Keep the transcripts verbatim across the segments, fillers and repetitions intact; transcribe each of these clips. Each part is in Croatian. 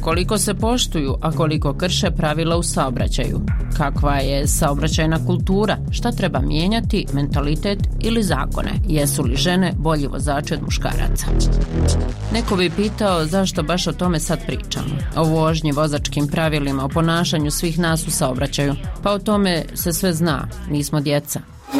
koliko se poštuju, a koliko krše pravila u saobraćaju, kakva je saobraćajna kultura, šta treba mijenjati, mentalitet ili zakone, jesu li žene bolji vozači od muškaraca. Neko bi pitao zašto baš o tome sad pričamo, o vožnji, vozačkim pravilima, o ponašanju svih nas u saobraćaju. Pa o tome se sve zna, nismo djeca.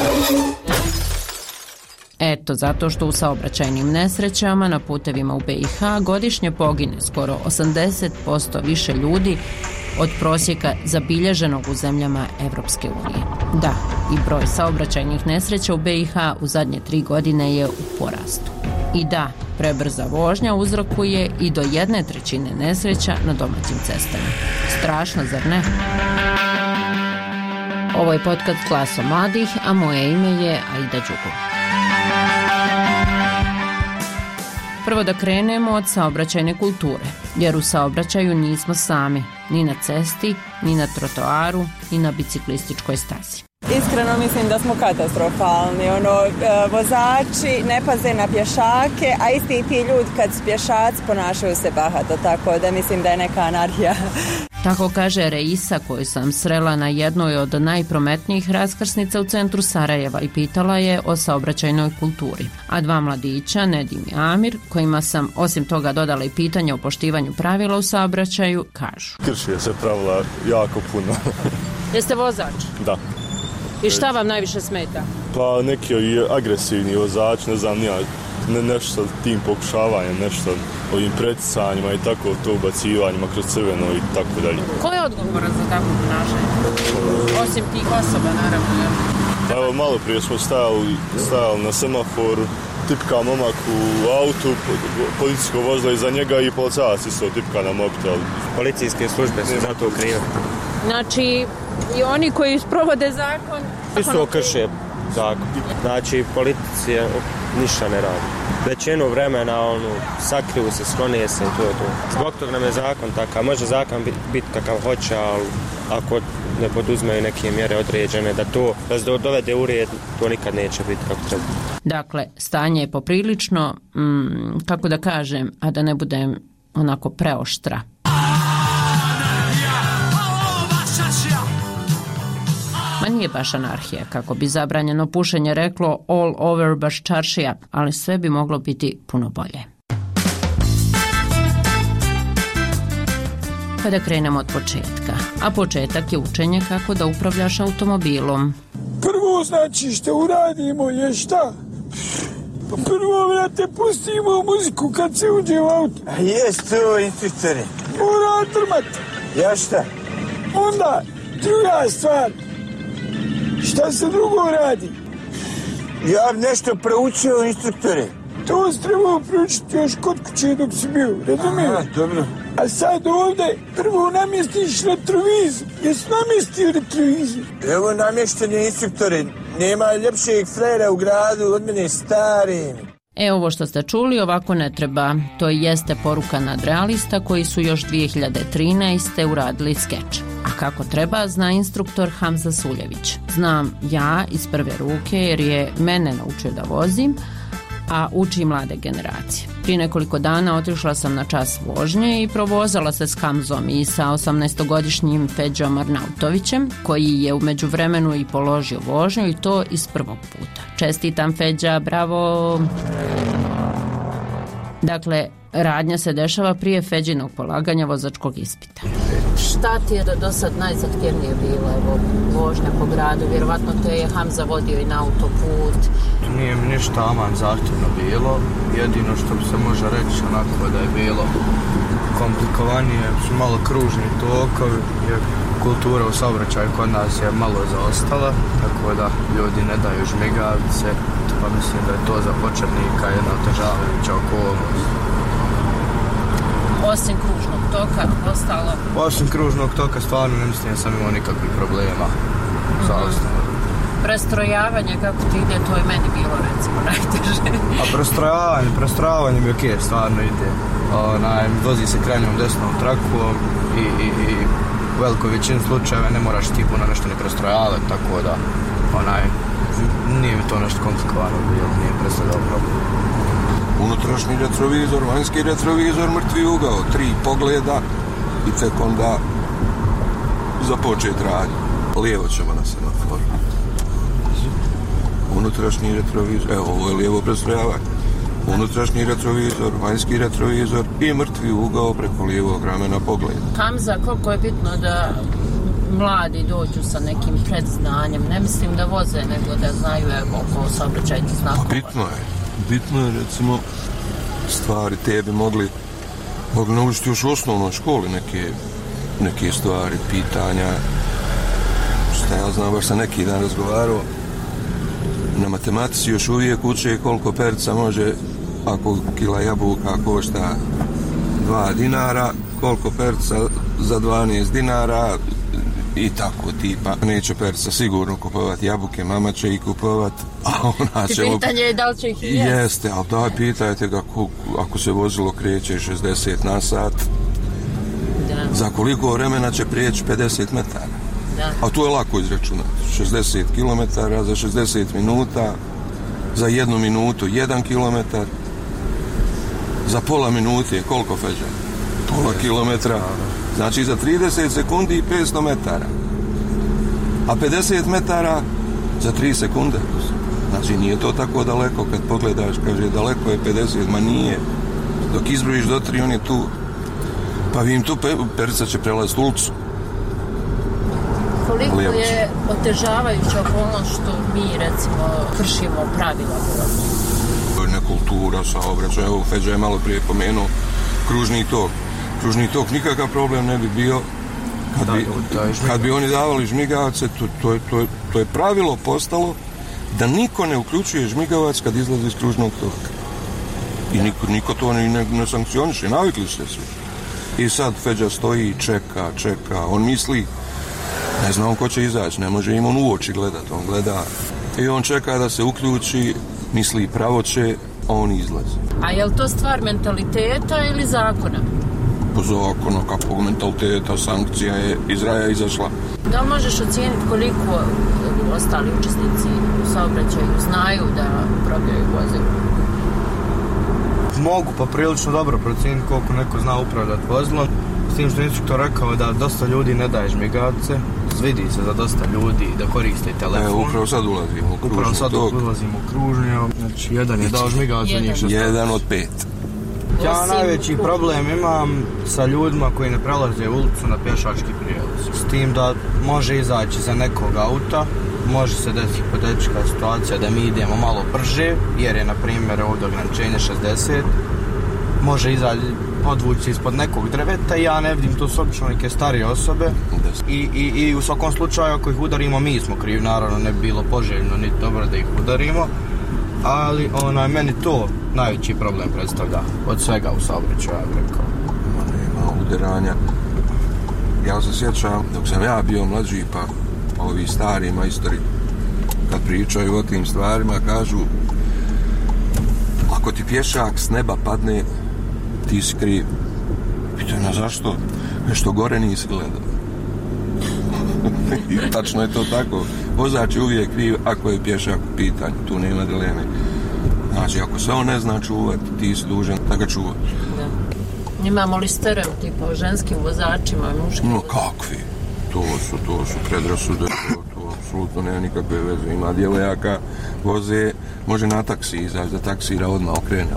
Eto, zato što u saobraćajnim nesrećama na putevima u B i H godišnje pogine skoro osamdeset posto više ljudi od prosjeka zabilježenog u zemljama Evropske unije. Da, i broj saobraćajnih nesreća u B i H u zadnje tri godine je u porastu. I da, prebrza vožnja uzrokuje i do jedne trećine nesreća na domaćim cestama. Strašno, zar ne? Ovo je podcast Glaso mladih, a moje ime je Aida Đugo. Prvo da krenemo od saobraćajne kulture, jer u saobraćaju nismo sami, ni na cesti, ni na trotoaru, ni na biciklističkoj stazi. Iskreno mislim da smo katastrofalni, ono, vozači ne paze na pješake, a isti ti ljudi kad su pješaci ponašaju se bahato, tako da mislim da je neka anarhija. Tako kaže Reisa, koju sam srela na jednoj od najprometnijih raskrsnica u centru Sarajeva i pitala je o saobraćajnoj kulturi. A dva mladića, Nedim i Amir, kojima sam osim toga dodala i pitanje o poštivanju pravila u saobraćaju, kažu. Krši se pravila jako puno. Jeste vozač? Da. I šta vam najviše smeta? Pa neki agresivni vozač, ne znam, nija, ne, nešto sa tim pokušavanjem, nešto ovim preticanjima i tako, to ubacivanjima kroz crveno i tako dalje. Ko je odgovoran za takvo ponašanje? Osim tih osoba, naravno. Ja. Evo, malo prije smo stajali, stajali na semaforu, tipka momak u autu, policijsko vozilo iza njega i policajac isto tipka na mobitel. Policijske službe su za to krive. Znači, i oni koji sprovode zakon... Isto krše zakon. Znači, policija ništa ne radi. Većinu vremena, ono, sakriju se, sklonije se i to je to. Zbog toga nam je zakon takav. Može zakon biti kakav hoće, ali ako ne poduzmeju neke mjere određene, da to da se dovede u red, to nikad neće biti kako treba. Dakle, stanje je poprilično, mm, kako da kažem, a da ne budem onako preoštra. Ma nije baš anarhija, kako bi zabranjeno pušenje reklo all over baš čaršija, ali sve bi moglo biti puno bolje. Pa da krenemo od početka, a početak je učenje kako da upravljaš automobilom. Prvo znači što uradimo je šta? Prvo, vrate, pustimo muziku kad se uđe u auto. A jest to, instruktore. Mora drmati. Ja šta? Onda, druga stvar. Šta se drugo radi? Ja bi nešto proučio, instruktore. To si trebao proučiti još kod kuće dok si bio, razumiješ? Aha, dobro. A sad ovdje prvo namjestiš retrovizor. Jesi namjestio retrovizor? Evo namještenje, instruktore. Nema ljepšeg frera u gradu od mene stari. E, ovo što ste čuli ovako ne treba. To jeste poruka nadrealista koji su još dvije hiljade trinaeste. uradili skeč. A kako treba, zna instruktor Hamza Suljević. Znam ja iz prve ruke jer je mene naučio da vozim, a uči mlade generacije. Prije nekoliko dana otišla sam na čas vožnje i provozala se s Hamzom i sa osamnaestogodišnjim Feđom Arnautovićem, koji je u međuvremenu i položio vožnju i to iz prvog puta. Čestitam, Feđa, bravo! Dakle, radnja se dešava prije Feđinog polaganja vozačkog ispita. Šta ti je da do sad najzahtjevnije bilo, evo, vožnja po gradu? Vjerovatno te je Hamza vodio i na autoput. Nije mi ništa aman zahtjevno bilo. Jedino što bi se može reći onako da je bilo komplikovanije su malo kružni tokovi, jer kultura u saobraćaju kod nas je malo zaostala, tako da ljudi ne daju žmigavce, pa mislim da je to za početnika jedna otežavajuća okolnost. Osim kružnog toka, ostalo? Osim kružnog toka stvarno ne mislim da sam imao nikakvih problema sa ostalim. Prestrojavanje, kako ti ide, to je meni bilo recimo najteže. A prestrojavanje, prestrojavanje mi okej, stvarno ide. Onaj, vozi se krajnjom desnom trakom i, i, i u velikoj većini slučajeva ne moraš ti puno nešto ne prestrojavati, tako da onaj, nije mi to nešto komplikovano bilo, nije predstavljalo problem. Unutrašnji retrovizor, vanjski retrovizor, mrtvi ugao, tri pogleda, i tek onda započeti raditi. Lijevo ćemo na semaforu. Unutrašnji retrovizor, evo ovo je lijevo prestrojavanje. Unutrašnji retrovizor, vanjski retrovizor i mrtvi ugao preko lijevog ramena pogleda. Hamza, koliko je bitno da mladi dođu sa nekim predznanjem, ne mislim da voze, nego da znaju evo oko saobraćajnih znakova. Pa bitno je, bitno je recimo stvari te bi mogli, mogli naučiti još u osnovnoj školi neke, neke stvari, pitanja. Šta ja znam, baš sam neki dan razgovarao, na matematici još uvijek uče koliko perca može, ako kila jabuka košta dva dinara, koliko perca za dvanaest dinara i tako tipa. Neće perca sigurno kupovati jabuke, mama će ih kupovati, a ona će... Pitanje je da li će ih i jesti. Jeste, ali daj pitajte ga ako, ako se vozilo kreće šezdeset na sat, da. Za koliko vremena će prijeći pedeset metara. Da. A to je lako izračunati. šezdeset kilometara za šezdeset minuta, za jednu minutu jedan kilometar, za pola minute je koliko feđa? Pola kilometra. Znači za trideset sekundi i petsto metara. A pedeset metara za tri sekunde. Znači nije to tako daleko kad pogledaš, kaže daleko je pedeset, ma nije. Dok izbrojiš do tri, on je tu. Pa vi im tu pe, perica će prelaziti ulicu. Koliko je otežavajuća okolnost što mi, recimo, kršimo pravila vožnje? Nekultura, saobraćaj, evo Feđa je malo prije pomenuo, kružni tok. Kružni tok nikakav problem ne bi bio kad bi, kad bi oni davali žmigavce, to, to, je, to, je, to je pravilo postalo da niko ne uključuje žmigavac kad izlazi iz kružnog toka. I niko, niko to ne, ne, ne sankcioniše, navikli ste svi. I sad Feđa stoji i čeka, čeka, on misli, ne znam ko će izaći, ne može im on u oči gledati, on gleda i on čeka da se uključi, misli pravo će, a on izlazi. A je li to stvar mentaliteta ili zakona? Po zakonu, kakvog mentaliteta, sankcija je iz raja izašla. Da li možeš ocijeniti koliko ostali učesnici u saobraćaju znaju da upravljaju vozilom? Mogu pa prilično dobro procijeniti koliko neko zna upravljati vozilom. S tim što instruktor rekao da dosta ljudi ne daje žmigavce, vidi se za dosta ljudi da koriste telefon. E, upravo sad ulazimo u kružnju. Upravo sad tog. ulazimo u kružnju. Znači, jedan je dao žmigavce, nije šest. Jedan od pet. Ja Osim najveći problem imam sa ljudima koji ne prelaze ulicu na pješački prijelaz. S tim da može izaći za nekog auta, može se desiti hipotetička situacija da mi idemo malo brže, jer je, na primjer, ovdje ograničenje šezdeset. Može izaći, podvući ispod nekog drveta i ja ne vidim, to su obično neke starije osobe. I, i, i u svakom slučaju, ako ih udarimo, mi smo krivi, naravno ne bi bilo poželjno niti dobro da ih udarimo. Ali onaj, meni to najveći problem predstavlja od svega u saobraćaju, ja bih rekao. Ma nema udaranja. Ja se sjećam, dok sam ja bio mlađi, pa ovi stari majstori, kad pričaju o tim stvarima, kažu ako ti pješak s neba padne, ti si kriv. Pitaj na zašto? Nešto gore nisi gledao. I tačno je to tako. Vozač je uvijek kriv ako je pješak u pitanju. Tu nema dileme. Znači, ako se on ne zna čuvati, ti si dužan da ga čuva. Da. Imamo li stereotipa o ženskim vozačima i muškim? No, kakvi? To su, to su predrasude. To, to apsolutno nema nikakve veze. Ima djevojaka, voze, može na taksi izaći, da taksira odmah okrene.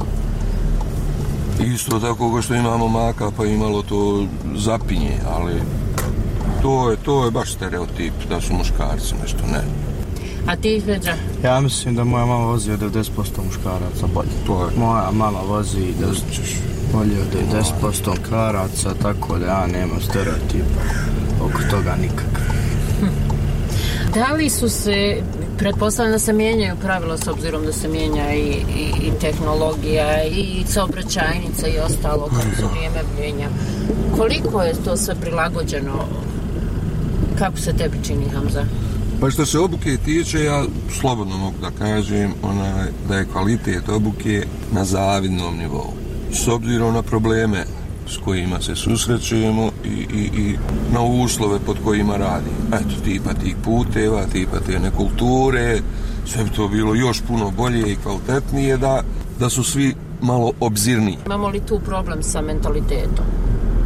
Isto tako kao što imamo maka, pa imalo to zapinje, ali to je, to je baš stereotip da su muškarci nešto, ne. A ti, Feđa? Ja mislim da moja mama vozi od devedeset posto muškaraca bolje. To je. Moja mama vozi bolje od devedeset posto muškaraca, tako da ja nemam stereotipa oko toga nikak. Hm. Da li su se, pretpostavljam da se mijenjaju pravila s obzirom da se mijenja i, i, i tehnologija i saobraćajnica i ostalo kako se vrijeme mijenja. Koliko je to sve prilagođeno? Kako se tebi čini, Hamza? Pa što se obuke tiče, ja slobodno mogu da kažem onaj, da je kvalitet obuke na zavidnom nivou. S obzirom na probleme s kojima se susrećemo i, i, i na uslove pod kojima radimo. Eto, tipa tih puteva, tipa te nekulture, sve bi to bilo još puno bolje i kvalitetnije da, da su svi malo obzirniji. Imamo li tu problem sa mentalitetom? Ma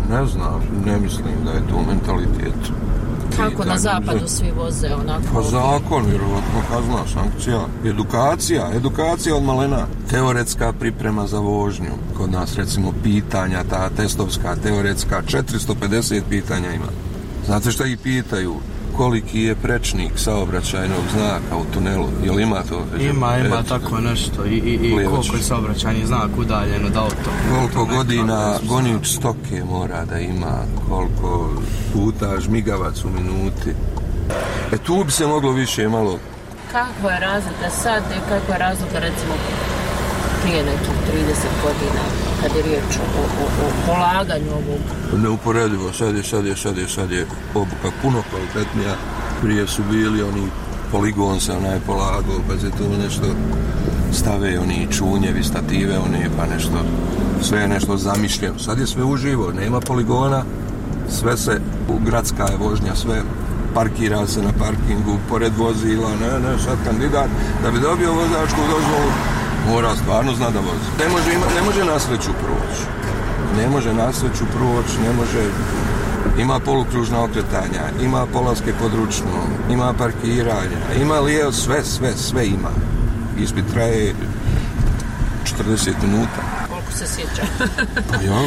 Ne znam, ne mislim da je to mentalitet. Kako na zapadu svi voze onako? Pa zakon, vjerovatno kazna, sankcija, edukacija, edukacija od malena. Teoretska priprema za vožnju. Kod nas recimo pitanja, ta testovska, teoretska, četiristo pedeset pitanja ima. Znate šta ih pitaju? Koliki je prečnik saobraćajnog znaka u tunelu? Jel ima to? Ima, ima tako nešto. I, i, i koliko je saobraćajni znak udaljen od auto. Koliko godina gonič stoke mora da ima, koliko puta žmigavac u minuti. E tu bi se moglo više malo... Kako je razlika sad i kako je razlika recimo prije nekih trideset godina kad je riječ o, o, o polaganju ovog? Neuporedivo, sad je, sad je, sad je, sad je obuka puno kvalitetnija. Prije su bili oni poligon se onaj polagao, pa se to nešto stave, oni čunjevi, stative, oni pa nešto, sve je nešto zamišljeno. Sad je sve uživo, nema poligona, sve se, gradska je vožnja, sve parkira se na parkingu, pored vozila, ne, ne, sad kandidat, da bi dobio vozačku dozvolu, mora stvarno zna da vozi. Ne može, ima, ne može na sreću proći. Ne može na sreću proći, ne može... Ima polukružna okretanja, ima polaske pod ručnom, ima parkiranja, ima lijevo, sve, sve, sve ima. Ispit traje četrdeset minuta. Koliko se sjeća? Pa ja.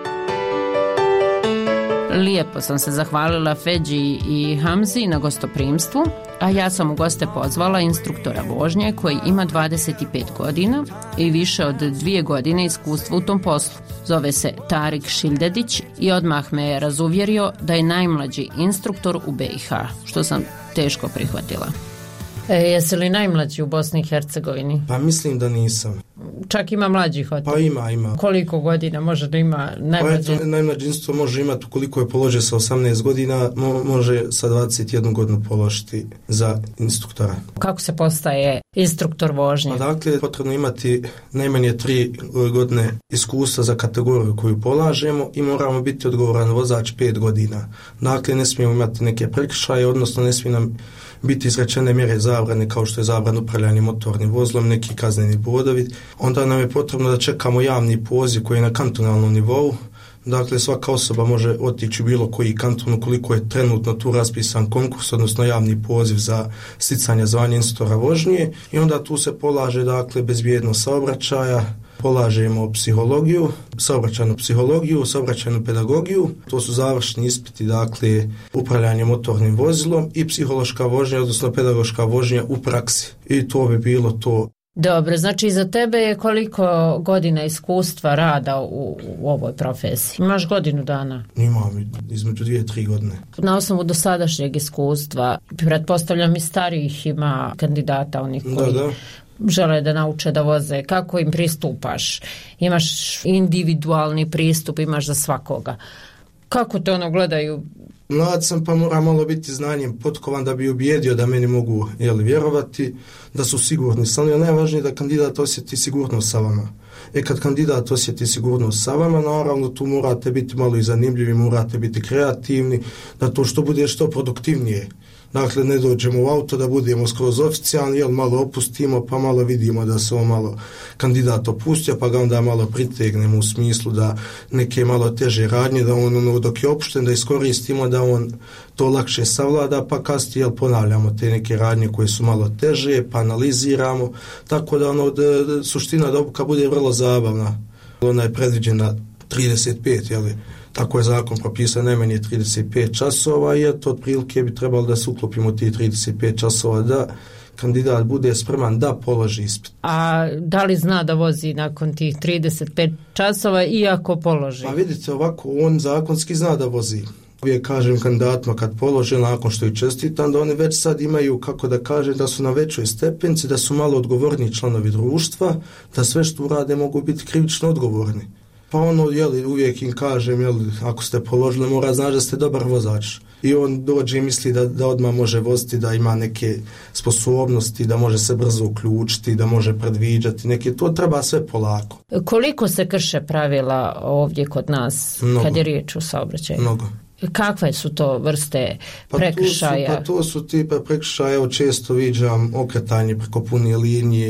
Lijepo sam se zahvalila Feđi i Hamzi na gostoprimstvu, a ja sam u goste pozvala instruktora vožnje koji ima dvadeset pet godina i više od dvije godine iskustva u tom poslu. Zove se Tarik Šildedić i odmah me je razuvjerio da je najmlađi instruktor u B i H, što sam teško prihvatila. E, jesi li najmlađi u Bosni i Hercegovini? Pa mislim da nisam. Čak ima mlađih od... Pa ima, ima. Koliko godina može da ima najmlađi? Pa najmlađi instruktor može imati, koliko je položio sa osamnaest godina, mo- može sa dvadeset jednu godinu položiti za instruktora. Kako se postaje instruktor vožnje? Pa dakle, potrebno imati najmanje tri godine iskustva za kategoriju koju polažemo i moramo biti odgovoran vozač pet godina. Dakle, ne smijemo imati neke prekršaje, odnosno ne smije nam biti izrečene mjere zabrane kao što je zabran upravljanje motornim vozilom, neki kazneni bodovi. Onda nam je potrebno da čekamo javni poziv koji je na kantonalnom nivou. Dakle, svaka osoba može otići u bilo koji kanton ukoliko je trenutno tu raspisan konkurs, odnosno javni poziv za sticanje zvanja instruktora vožnje i onda tu se polaže, dakle, bezbjednost saobraćaja, polažemo psihologiju, saobraćajnu psihologiju, saobraćajnu pedagogiju, to su završni ispiti, dakle, upravljanje motornim vozilom i psihološka vožnja, odnosno pedagoška vožnja u praksi. I to bi bilo to. Dobro, znači za tebe je koliko godina iskustva rada u, u ovoj profesiji? Imaš godinu dana? Imam između dvije, tri godine. Na osnovu dosadašnjeg iskustva, pretpostavljam i starijih ima kandidata, onih koji... Da, da. žele da nauče da voze, kako im pristupaš? Imaš individualni pristup, imaš za svakoga. Kako te ono gledaju? Mlad sam pa mora malo biti znanjem potkovan da bi ubijedio da meni mogu jeli, vjerovati, da su sigurni. Samo je najvažnije da kandidat osjeti sigurnost sa vama. E kad kandidat osjeti sigurnost sa vama, naravno tu morate biti malo i zanimljivi, morate biti kreativni, da to što bude što produktivnije. Dakle, ne dođemo u auto da budemo skroz oficijalni, jel malo opustimo, pa malo vidimo da se on malo kandidat opustio, pa ga onda malo pritegnemo u smislu da neke malo teže radnje, da on ono, dok je opušten, da iskoristimo, da on to lakše savlada, pa kasnije jel, ponavljamo te neke radnje koje su malo teže, pa analiziramo, tako da ono, da, da, suština da obuka bude vrlo zabavna. Ona je predviđena trideset pet, jel, tako je zakon propisao najmanje trideset pet časova i eto otprilike bi trebalo da se uklopimo ti trideset pet časova da kandidat bude spreman da položi ispit. A da li zna da vozi nakon tih trideset pet časova iako položi? Pa vidite ovako, on zakonski zna da vozi. Uvijek kažem kandidatima kad polože nakon što i čestitam da oni već sad imaju, kako da kažem, da su na većoj stepenci, da su malo odgovorni članovi društva, da sve što urade mogu biti krivično odgovorni. Pa ono, jeli, uvijek im kažem, jeli, ako ste položili, mora znaći da ste dobar vozač. I on dođe i misli da, da odmah može voziti, da ima neke sposobnosti, da može se brzo uključiti, da može predviđati neke, to treba sve polako. Koliko se krše pravila ovdje kod nas, Mnogo. kad je riječ o saobraćaju? Mnogo. Kakve su to vrste prekršaja? Pa to su, pa to su tipa prekršaja, evo često viđam okretanje preko pune linije,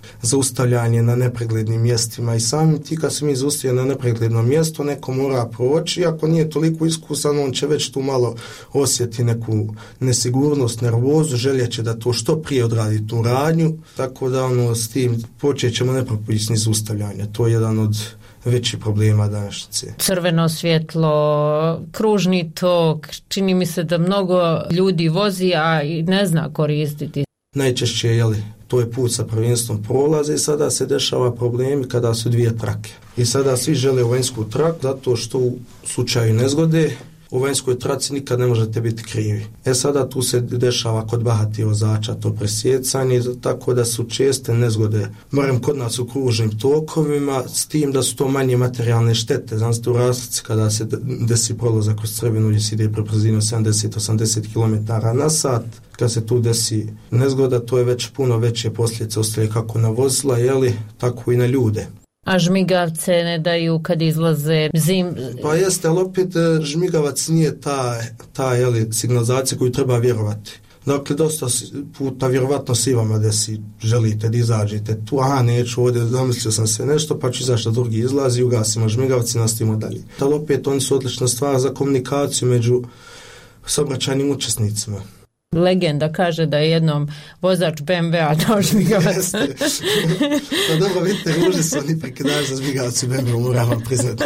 zaustavljanje na nepreglednim mjestima i samim ti kad se mi zaustavljamo na nepreglednom mjestu, neko mora proći, ako nije toliko iskusan, on će već tu malo osjeti neku nesigurnost, nervozu, željeće da to što prije odradi tu radnju, tako da ono, s tim počet ćemo nepropisni zaustavljanja. To je jedan od većih problema današnjice. Crveno svjetlo, kružni tok, čini mi se da mnogo ljudi vozi, a i ne zna koristiti. Najčešće, jeli, to je put sa prvenstvom prolaze i sada se dešava problemi kada su dvije trake. I sada svi žele u vanjsku traku zato što u slučaju nezgode u vanjskoj traci nikad ne možete biti krivi. E sada tu se dešava kod bahatih vozača to presjecanje, tako da su česte nezgode, barem kod nas u kružnim tokovima, s tim da su to manje materijalne štete. Znači u raslici kada se desi prolazak kroz crvenu gdje se ide pre brzinu sedamdeset do osamdeset kilometara na sat, kad se tu desi nezgoda, to je već puno veće posljedice ostaje kako na vozila, jeli, tako i na ljude. A žmigavce ne daju kad izlaze zim? Pa jeste, ali opet žmigavac nije ta, ta jeli, signalizacija koju treba vjerovati. Dakle, dosta puta vjerovatno si vama da si želite da izađete tu, aha, neću ovdje, zamislio sam se nešto, pa ću izaći da drugi izlazi, ugasimo žmigavci i nastavimo dalje. Ali opet oni su odlična stvar za komunikaciju među saobraćajnim učesnicima. Legenda kaže da je jednom vozač be em ve-a dao žmigavac. Pa dobro, vidite, ruži su oni prekidaju za žmigavac u be em ve-u, moramo priznati.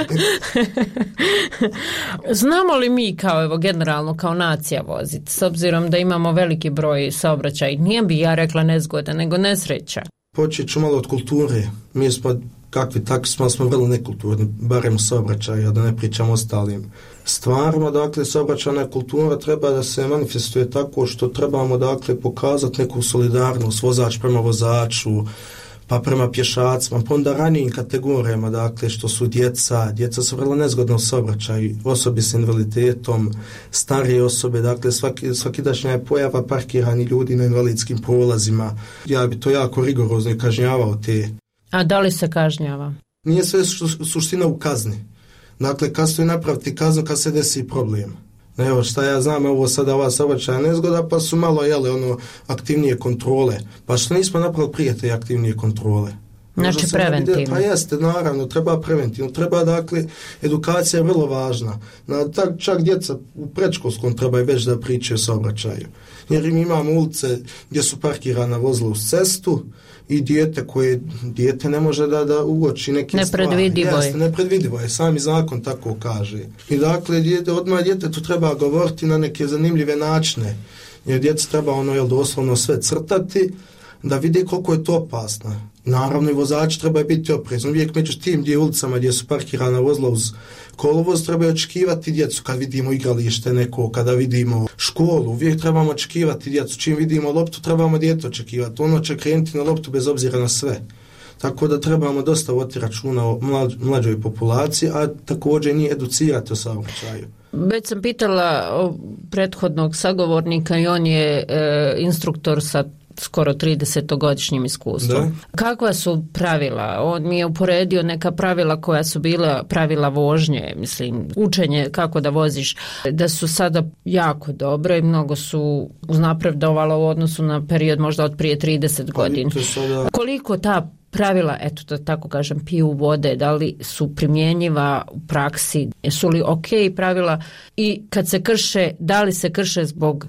Znamo li mi kao, evo, generalno kao nacija voziti, s obzirom da imamo veliki broj saobraćaja, nije bi ja rekla nezgoda, nego nesreća? Počet ću malo od kulture. Mi smo kakvi takvi smo, smo vrlo nekulturni, barem u saobraćaju, da ne pričamo ostalim stvarima. Dakle, saobraćajna kultura treba da se manifestuje tako što trebamo, dakle, pokazati neku solidarnost, vozač prema vozaču, pa prema pješacima, pa onda ranijim kategorijama, dakle, što su djeca, djeca su vrlo nezgodne u saobraćaju, osobe s invaliditetom, starije osobe, dakle, svaki, svakidašnja je pojava parkirani ljudi na invalidskim prolazima. Ja bi to jako rigorozno i kažnjavao te. A da li se kažnjava? Nije sve suština u kazni. Dakle, kad stoji napraviti kaznu kad se desi problem. Evo šta ja znam, ovo sada ova saobraćajna nezgoda, pa su malo jele ono aktivnije kontrole. Pa što nismo napravili prije te aktivnije kontrole? Znači preventivno. Pa jeste, naravno, treba preventivno. Treba, dakle, edukacija je vrlo važna. Na, tak, čak djeca u predškolskom trebaju već da pričaju o saobraćaju. Jer mi imamo ulice gdje su parkirana vozila uz cestu i dijete koje, dijete ne može da, da uoči neke stvari. Nepredvidivo je. Jeste, nepredvidivo je, sami zakon tako kaže. I dakle, dijete, odmah djetetu treba govoriti na neke zanimljive načine. Jer djeca treba ono, jel, doslovno sve crtati, da vidi koliko je to opasno. Naravno i vozači trebaju biti oprezni. Uvijek među tim gdje ulicama gdje su parkirana vozila uz kolovoz trebaju očekivati djecu kad vidimo igralište neko, kada vidimo školu, uvijek trebamo očekivati djecu. Čim vidimo loptu trebamo dijete očekivati. Ono će krenuti na loptu bez obzira na sve. Tako da trebamo dosta voditi računa o mlađ, mlađoj populaciji, a također i educirati o saobraćaju. Već sam pitala o prethodnog sagovornika i on je e, instruktor sa skoro tridesetogodišnjim iskustvom. Da. Kakva su pravila? On mi je uporedio neka pravila koja su bila pravila vožnje, mislim, učenje kako da voziš, da su sada jako dobre i mnogo su uznapredovala u odnosu na period možda od prije trideset godina. Sada... Koliko ta pravila, eto da tako kažem, piju vode, da li su primjenjiva u praksi, su li ok pravila i kad se krše, da li se krše zbog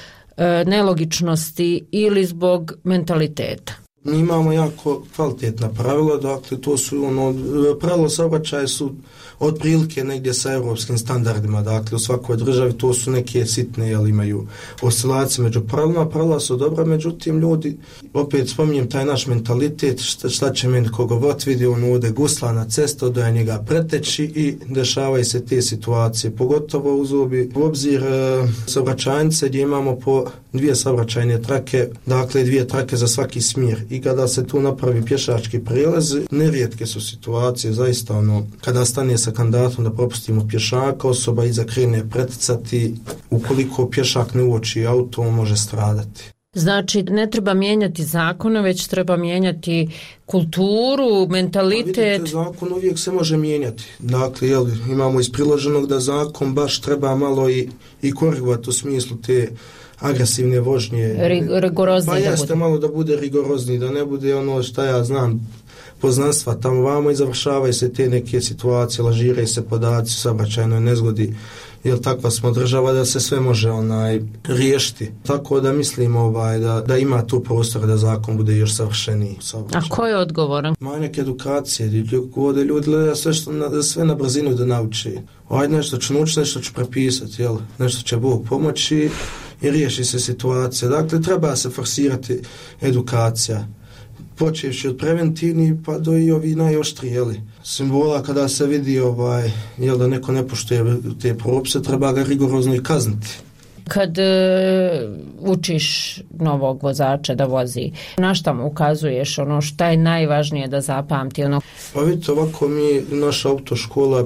nelogičnosti ili zbog mentaliteta? Mi imamo jako kvalitetna pravila, dakle to su ono, pravila saobraćaja su otprilike negdje sa europskim standardima, dakle u svakoj državi to su neke sitne, jel imaju oscilacije među pravilima, pravila su dobra, međutim ljudi, opet spominjem taj naš mentalitet, šta, šta će meni koga vod vidi, on ovdje gusla na cestu, da je njega preteći i dešavaju se te situacije, pogotovo uz obi, u obzir e, saobraćajnice gdje imamo po dvije saobraćajne trake, dakle dvije trake za svaki smjer i kada se tu napravi pješački prijelaz, nerijetke su situacije, zaista ono, kada stane sa kandidatom da propustimo pješaka, osoba iza krene preticati, ukoliko pješak ne uoči auto, on može stradati. Znači, ne treba mijenjati zakone, već treba mijenjati kulturu, mentalitet. Pa vidite, zakon uvijek se može mijenjati. Dakle, jel, imamo iz priloženog da zakon baš treba malo i, i korigovati u smislu te agresivne vožnje. Rigorozni pa da jeste bude. malo da bude rigorozni, da ne bude ono šta ja znam, poznanstva tamo vamo i završavaju se te neke situacije, lažiraju se podaci u saobraćajnoj nezgodi, jer takva smo država da se sve može onaj riješiti. Tako da mislim ovaj, da, da ima tu prostora da zakon bude još savršeniji. A ko je odgovoran? Manjak edukacije, ovdje ljudi gledaju sve, što na, sve na brzinu da nauči. Ovaj nešto ću naučiti, nešto ću prepisati, jel? Nešto će Bog pomoći i riješi se situacija. Dakle, treba se forsirati edukacija. Počevši od preventivnih pa do i ovi najoštriji, jeli. Simbola kada se vidi ovaj, jel, da neko ne poštuje te propise, treba ga rigorozno i kazniti. Kad e, učiš novog vozača da vozi, na šta mu ukazuješ, ono šta je najvažnije da zapamti? Ono... Pa vidite, ovako mi, naša autoškola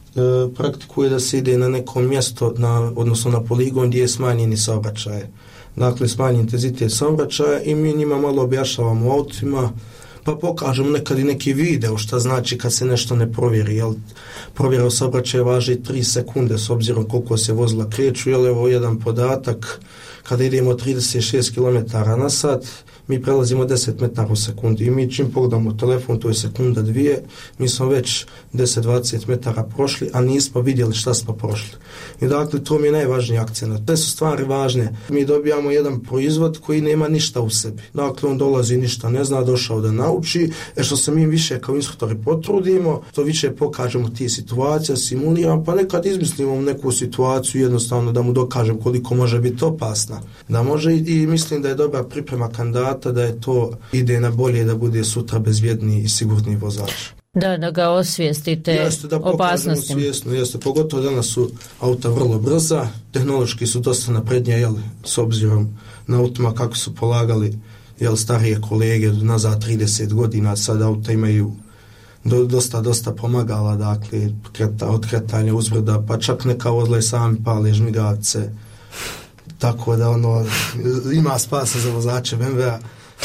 praktikuje da se ide na neko mjesto, na, odnosno na poligon gdje je smanjeni saobraćaj. Dakle, smanji intenzitet saobraćaja i mi njima malo objašnjavamo u autima, pa pokažemo nekad i neki video šta znači kad se nešto ne provjeri. Jel, provjera u saobraćaju važi tri sekunde s obzirom koliko se vozila kreću. Jel, evo jedan podatak, kada idemo trideset šest kilometara na sat, mi prelazimo deset metara u sekundi i mi čim pogledamo telefon, to je sekunda dvije, mi smo već deset do dvadeset metara prošli, a nismo vidjeli šta smo prošli. I dakle, to mi je najvažniji akcent. Te su stvari važne. Mi dobijamo jedan proizvod koji nema ništa u sebi. Dakle, on dolazi ništa, ne zna, došao da nauči, e što se mi više kao instruktori potrudimo, to više pokažemo ti situacija, simuliramo, pa nekad izmislimo neku situaciju jednostavno da mu dokažem koliko može biti opasna. Da može i, i mislim da je dobra priprema kandidata, da je to ide na bolje da bude sutra bezvjedniji i sigurniji vozač. Da, da ga osvijestite jeste, da opasnostima. Svjesno, jeste, pogotovo danas su auta vrlo brza, tehnološki su dosta naprednije, jel, s obzirom na autima kako su polagali, jel, starije kolege nazad trideset godina, sad auta imaju do, dosta, dosta pomagala, dakle, kreta, od kretanja uzbrda, pa čak neka vozila i sami pale žmigavce, tako da ono, ima spasa za vozače B M W-a.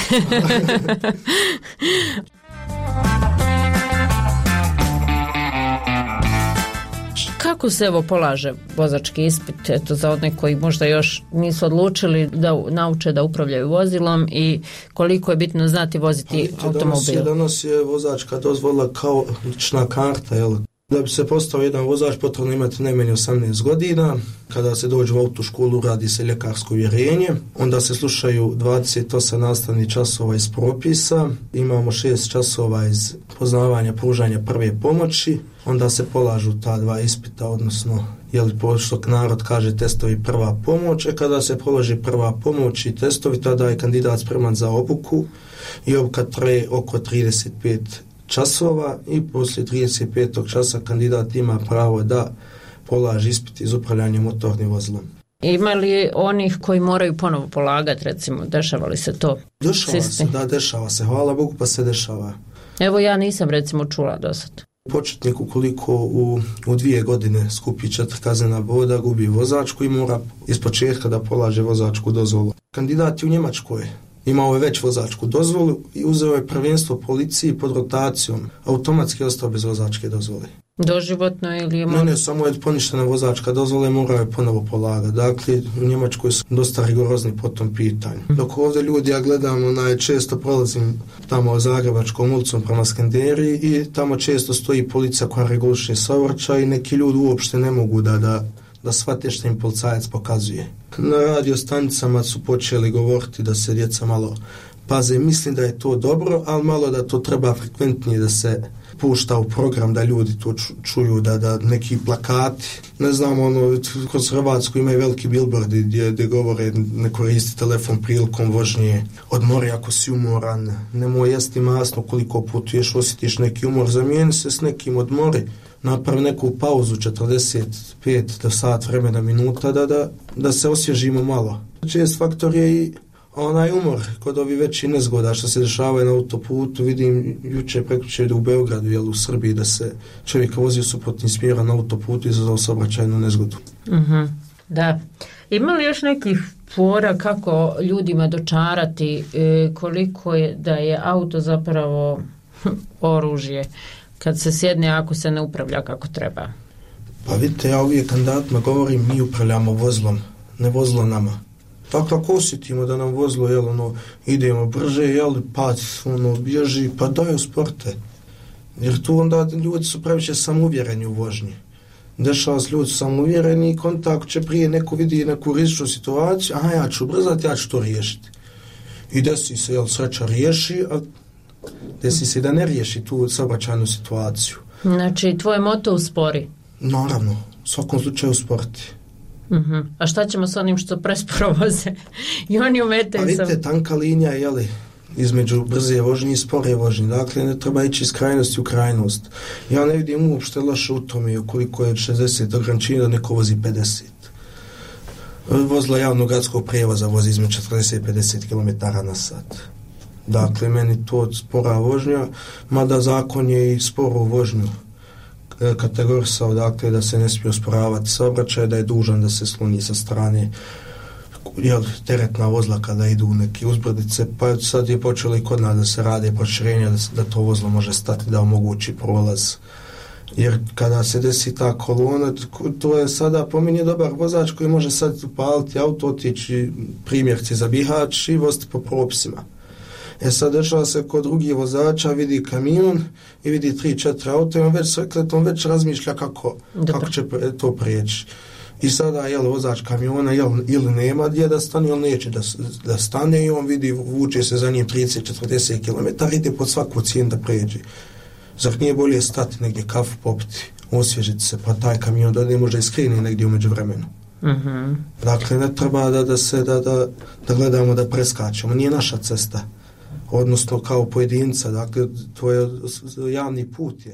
Kako se evo polaže vozački ispit, eto, za one koji možda još nisu odlučili da nauče da upravljaju vozilom i koliko je bitno znati voziti automobil? Danas, danas je vozačka dozvola kao lična karta, jel? Da bi se postao jedan vozač potrebno imati najmanje osamnaest godina. Kada se dođe u autoškolu radi se ljekarsko uvjerenje, onda se slušaju dvadeset osam nastavnih časova iz propisa, imamo šest časova iz poznavanja pružanja prve pomoći, onda se polažu ta dva ispita, odnosno je li što narod kaže testovi prva pomoć, e kada se položi prva pomoć i testovi, tada je kandidat spreman za obuku i obuka traje oko trideset pet časova i poslije trideset petog časa kandidat ima pravo da polaži ispit iz upravljanja motornim vozilom. Ima li onih koji moraju ponovo polagati, recimo, dešava li se to? Dešava se, da, dešava se, hvala Bogu pa se dešava. Evo ja nisam recimo čula do sad. Početnik ukoliko u, u dvije godine skupi četiri kaznena boda, gubi vozačku i mora iz početka da polaže vozačku dozvolu. Kandidat je u Njemačkoj. Imao je već vozačku dozvolu i uzeo je prvenstvo policiji pod rotacijom. Automatski ostao bez vozačke dozvole. Doživotno ili je... Ne, ne, samo je poništena vozačka dozvola i morao je ponovo polagati. Dakle, u Njemačkoj su dosta rigorozni po tom pitanju. Dok ovdje ljudi, ja gledam, onaj, često prolazim tamo Zagrebačkom ulicom prema Skenderiji i tamo često stoji policija koja reguliše saobraćaj i neki ljudi uopšte ne mogu da... da da shvate što im policajac pokazuje. Na radio stanicama su počeli govoriti da se djeca malo paze. Mislim da je to dobro, ali malo da to treba frekventnije da se pušta u program, da ljudi to čuju, da, da neki plakati. Ne znam, ono, kroz Hrvatsku imaju veliki billboardi gdje, gdje govore ne koristi telefon prilikom vožnje, odmori ako si umoran, nemoj jesti masno koliko putuješ, osjetiš neki umor, zamijeni se s nekim, odmori. Napravi neku pauzu četrdeset pet do sat vremena minuta da, da, da se osvježimo malo. Čest faktor je i onaj umor kod ovi veći nezgoda što se dešavaju na autoputu. Vidim juče prekjuče u Beogradu, jel, u Srbiji, da se čovjek vozi u suprotnim smjera na autoputu i izazvao saobraćajnu nezgodu. Uh-huh. Da. Ima li još nekih fora kako ljudima dočarati e, koliko je da je auto zapravo oružje kad se sjedne ako se ne upravlja kako treba? Pa vidite, ja uvijek kandidatima govorim, mi upravljamo vozilom, ne vozilo nama. Dakle, ako osjetimo da nam vozilo, jel, ono, idemo brže, jel, pa, ono, bježi, pa daj usporte. Jer tu onda ljudi su previše samouvjereni u vožnji. Dešava se, ljudi su samouvjereni i kontakt će prije neko vidi neku rizičnu situaciju, aha, ja ću brzati, ja ću to riješiti. I desi se, jel, sreća riješi, a desi se da ne riješi tu saobraćajnu situaciju. Znači, tvoj moto uspori? Naravno, u svakom slučaju usporiti. Uh-huh. A šta ćemo s onim što presporo voze? I oni umetaju sam... A vidite, tanka linija je, jeli, između brze vožnje i spore vožnje. Dakle, ne treba ići iz krajnosti u krajnost. Ja ne vidim uopšte loše u tome koliko je šezdeset ograničenja da neko vozi pedeset. Vozila javnog gradskog prijevoza vozi između četrdeset i pedeset kilometara na sat. Dakle, meni to spora vožnja, mada zakon je i sporu vožnju kategorisao, dakle, da se ne smije usporavati saobraćaj, da je dužan da se skloni sa strane, jel, teretna vozila kada idu u neke uzbrdice, pa sad je počelo i kod nas da se rade proširenja, da, da to vozilo može stati, da omogući prolaz. Jer kada se desi ta kolona, to je sada po meni dobar vozač koji može sad upaliti auto, otići primjerci za Bihać i voziti po propisima. E sad dešava se kod drugih vozača, vidi kamion i vidi tri, četiri auto i on već srekletom već razmišlja kako, kako će to prijeći. I sada, jel, vozač kamiona, jel, ili nema gdje da stane, ili neće da, da stane i on vidi, vuče se za njim trideset do četrdeset kilometara, ide pod svaku cijenu da prijeđe. Zar nije bolje stati negdje kafu popiti, osvježiti se, pa taj kamion da ne može iskreni negdje umeđu vremenu. Uh-huh. Dakle, ne treba da, da se da, da, da gledamo da preskačemo, nije naša cesta. Odnosno kao pojedinca, dakle, to je javni put je.